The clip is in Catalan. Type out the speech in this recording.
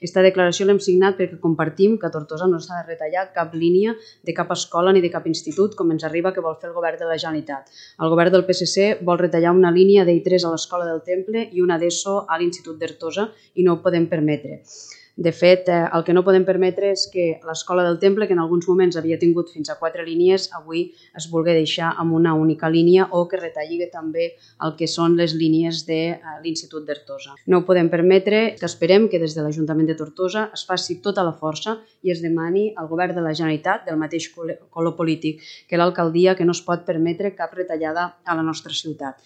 Aquesta declaració l'hem signat perquè compartim que a Tortosa no s'ha de retallar cap línia de cap escola ni de cap institut, com ens arriba que vol fer el govern de la Generalitat. El govern del PSC vol retallar una línia d'I3 a l'Escola del Temple i una d'ESO a l'Institut d'Artosa i no ho podem permetre. De fet, el que no podem permetre és que l'Escola del Temple, que en alguns moments havia tingut fins a 4 línies, avui es vulgui deixar amb una única línia o que retalli també el que són les línies de l'Institut d'Artosa. No ho podem permetre, que esperem que des de l'Ajuntament de Tortosa es faci tota la força i es demani al govern de la Generalitat, del mateix color polític que l'alcaldia, que no es pot permetre cap retallada a la nostra ciutat.